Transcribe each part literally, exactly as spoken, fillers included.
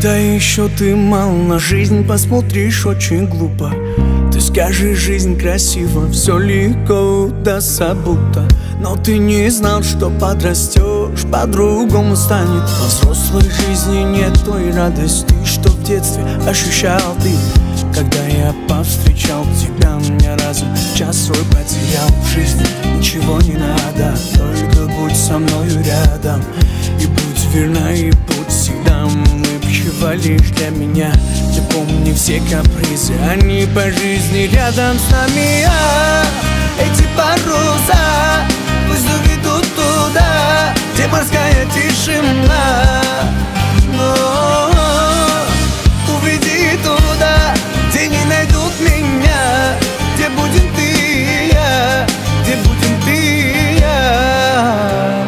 Когда еще ты мал на жизнь, посмотришь очень глупо. Ты скажешь, жизнь красива, все легко удастся будто. Но ты не знал, что подрастешь, по-другому станет. Во взрослой жизни нет той радости, что в детстве ощущал ты. Когда я повстречал тебя, меня разум час свой потерял. В жизни ничего не надо, только будь со мною рядом. И будь верна, и будь всегда улыбчива лишь для меня. Ты помни все капризы, они по жизни рядом с нами. А эти паруса пусть уведут туда, где морская тишина. Но уведи туда, где не найдут меня, где будем ты и я, где будем ты и я.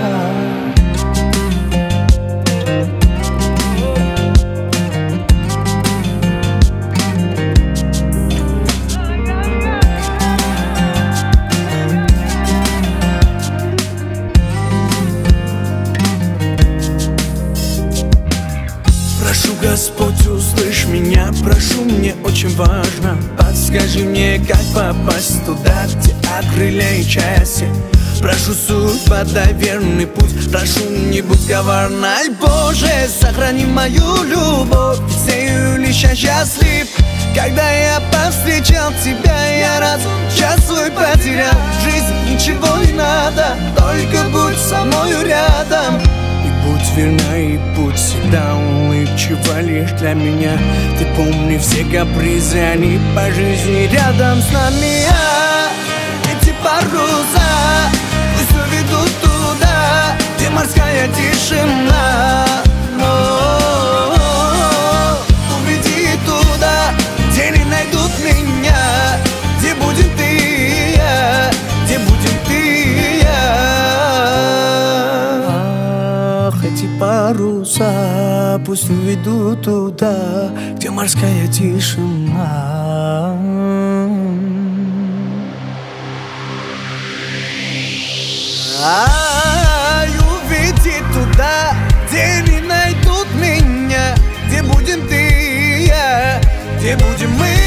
Прошу, Господь, услышь меня, прошу, мне очень важно. Подскажи мне, как попасть туда, где от крылья и счастья. Прошу, судьба, дай верный путь, прошу, не будь коварной. Боже, сохрани мою любовь, с нею лишь я счастлив. Когда я повстречал тебя, я разум час свой потерял. В жизни ничего не надо, только будь со мною рядом. Будь верна, и будь всегда улыбчива лишь для меня. Ты помни все капризы, они по жизни рядом с нами. А эти паруса пусть уведут туда, где морская тишина. Но уведи туда, где не найдут меня, где будем ты и я, где будем ты и я. Эти паруса пусть уведут туда, где морская тишина. Ай, уведи туда, где не найдут меня, где будем ты и я, где будем мы.